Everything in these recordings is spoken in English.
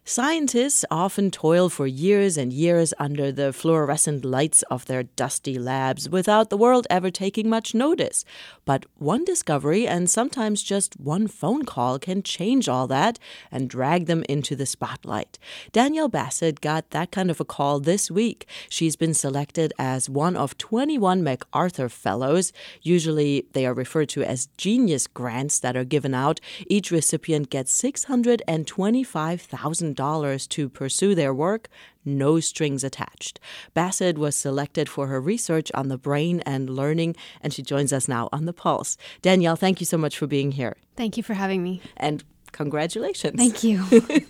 Scientists often toil for years and years under the fluorescent lights of their dusty labs without the world ever taking much notice. But one discovery and sometimes just one phone call can change all that and drag them into the spotlight. Danielle Bassett got that kind of a call this week. She's been selected as one of 21 MacArthur Fellows. Usually they are referred to as genius grants that are given out. Each recipient gets $625,000 to pursue their work, no strings attached. Bassett was selected for her research on the brain and learning, and she joins us now on The Pulse. Danielle, thank you so much for being here. Thank you for having me. And congratulations. Thank you.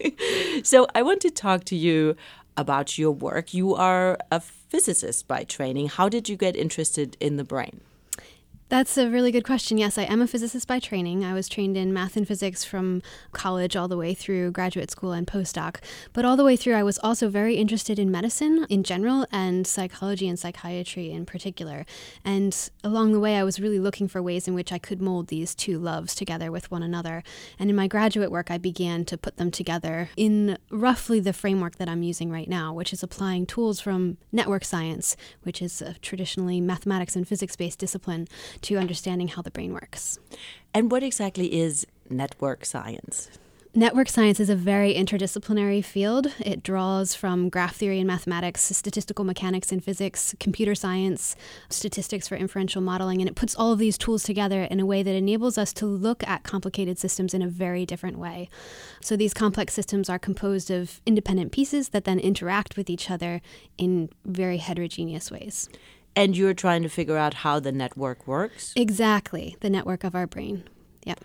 So I want to talk to you about your work. You are a physicist by training. How did you get interested in the brain? That's a really good question. Yes, I am a physicist by training. I was trained in math and physics from college all the way through graduate school and postdoc. But all the way through, I was also very interested in medicine in general and psychology and psychiatry in particular. And along the way, I was really looking for ways in which I could mold these two loves together with one another. And in my graduate work, I began to put them together in roughly the framework that I'm using right now, which is applying tools from network science, which is a traditionally mathematics and physics-based discipline, to understanding how the brain works. And what exactly is network science? Network science is a very interdisciplinary field. It draws from graph theory in mathematics, statistical mechanics in physics, computer science, statistics for inferential modeling, and it puts all of these tools together in a way that enables us to look at complicated systems in a very different way. So these complex systems are composed of independent pieces that then interact with each other in very heterogeneous ways. And you're trying to figure out how the network works? Exactly, the network of our brain. Yeah.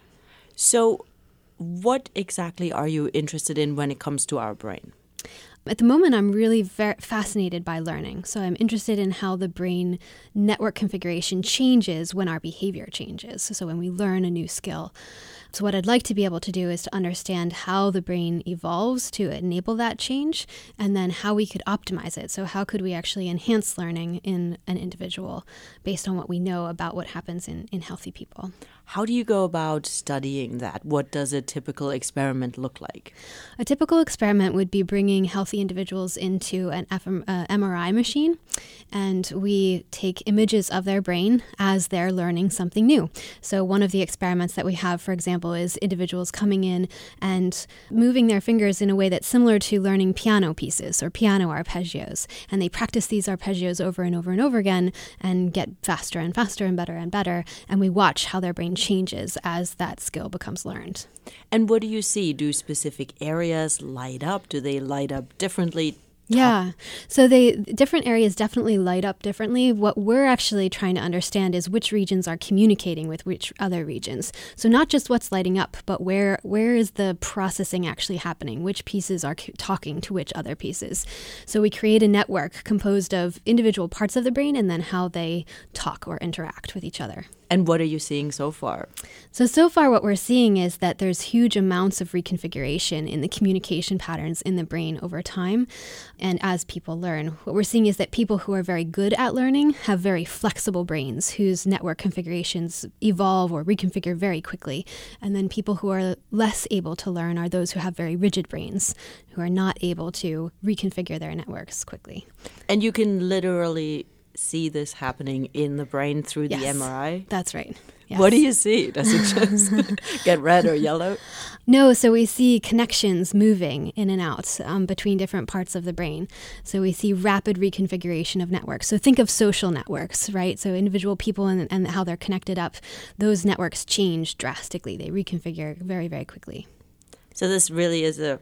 So what exactly are you interested in when it comes to our brain? At the moment, I'm really fascinated by learning. So I'm interested in how the brain network configuration changes when our behavior changes. So when we learn a new skill. So what I'd like to be able to do is to understand how the brain evolves to enable that change, and then how we could optimize it. So how could we actually enhance learning in an individual based on what we know about what happens in healthy people? How do you go about studying that? What does a typical experiment look like? A typical experiment would be bringing healthy individuals into an MRI machine, and we take images of their brain as they're learning something new. So one of the experiments that we have, for example, is individuals coming in and moving their fingers in a way that's similar to learning piano pieces or piano arpeggios. And they practice these arpeggios over and over and over again and get faster and faster and better. And we watch how their brain changes as that skill becomes learned. And what do you see? Do specific areas light up? Do they light up differently? Yeah. So different areas definitely light up differently. What we're actually trying to understand is which regions are communicating with which other regions. So not just what's lighting up, but where is the processing actually happening? Which pieces are talking to which other pieces? So we create a network composed of individual parts of the brain and then how they talk or interact with each other. And what are you seeing so far? So far what we're seeing is that there's huge amounts of reconfiguration in the communication patterns in the brain over time. And as people learn, what we're seeing is that people who are very good at learning have very flexible brains whose network configurations evolve or reconfigure very quickly. And then people who are less able to learn are those who have very rigid brains, who are not able to reconfigure their networks quickly. And you can literally see this happening in the brain through the MRI? That's right. Yes. What do you see? Does it just get red or yellow? No, so we see connections moving in and out between different parts of the brain. So we see rapid reconfiguration of networks. So think of social networks, right? So individual people and how they're connected up, those networks change drastically. They reconfigure very, very quickly. So this really is a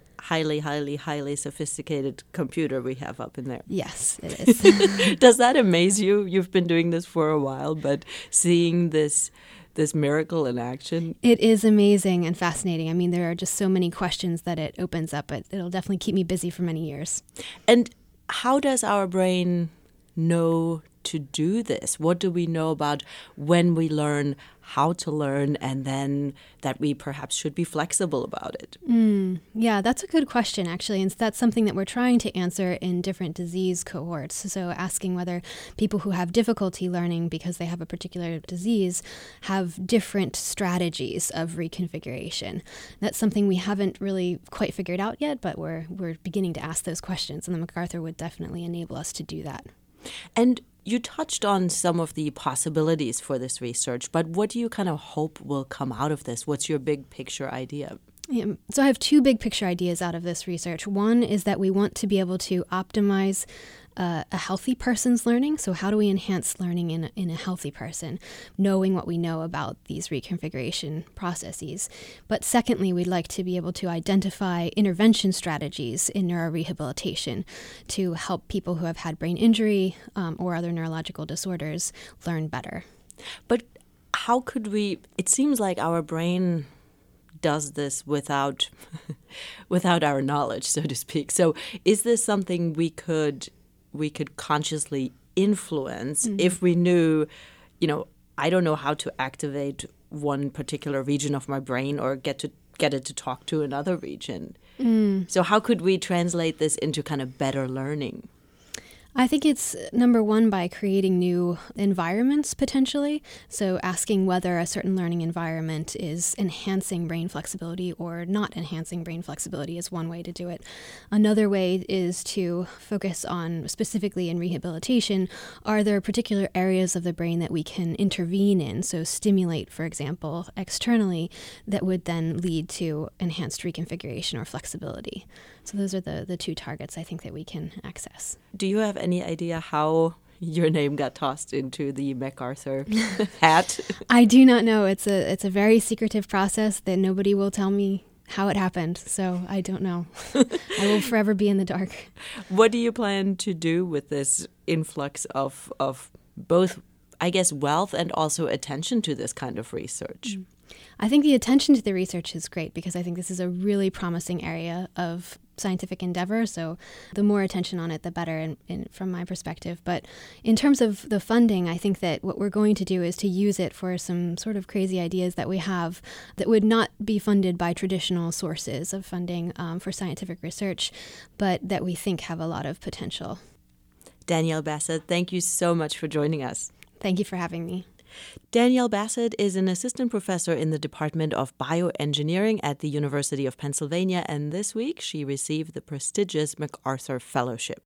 highly sophisticated computer we have up in there. Yes, it is. Does that amaze you? You've been doing this for a while, but seeing this miracle in action? It is amazing and fascinating. I mean, there are just so many questions that it opens up, but it'll definitely keep me busy for many years. And how does our brain know to do this? What do we know about when we learn how to learn, and then that we perhaps should be flexible about it? Yeah, that's a good question, actually. And that's something that we're trying to answer in different disease cohorts. So asking whether people who have difficulty learning because they have a particular disease have different strategies of reconfiguration. That's something we haven't really quite figured out yet, but we're beginning to ask those questions. And the MacArthur would definitely enable us to do that. And you touched on some of the possibilities for this research, but what do you kind of hope will come out of this? What's your big picture idea? Yeah, so I have two big picture ideas out of this research. One is that we want to be able to optimize a healthy person's learning. So how do we enhance learning in a healthy person, knowing what we know about these reconfiguration processes? But secondly, we'd like to be able to identify intervention strategies in neurorehabilitation to help people who have had brain injury or other neurological disorders learn better. But how could we, it seems like our brain does this without our knowledge, so to speak. So is this something we could consciously influence if we knew, I don't know how to activate one particular region of my brain or get it to talk to another region. So how could we translate this into kind of better learning? I think it's, number one, by creating new environments, potentially. So asking whether a certain learning environment is enhancing brain flexibility or not enhancing brain flexibility is one way to do it. Another way is to focus on, specifically in rehabilitation, are there particular areas of the brain that we can intervene in, so stimulate, for example, externally, that would then lead to enhanced reconfiguration or flexibility. So those are the two targets I think that we can access. Do you have any idea how your name got tossed into the MacArthur hat? I do not know. It's a very secretive process that nobody will tell me how it happened. So I don't know. I will forever be in the dark. What do you plan to do with this influx of both, I guess, wealth and also attention to this kind of research? I think the attention to the research is great because I think this is a really promising area of scientific endeavor. So the more attention on it, the better from my perspective. But in terms of the funding, I think that what we're going to do is to use it for some sort of crazy ideas that we have that would not be funded by traditional sources of funding for scientific research, but that we think have a lot of potential. Danielle Bassett, thank you so much for joining us. Thank you for having me. Danielle Bassett is an assistant professor in the Department of Bioengineering at the University of Pennsylvania, and this week she received the prestigious MacArthur Fellowship.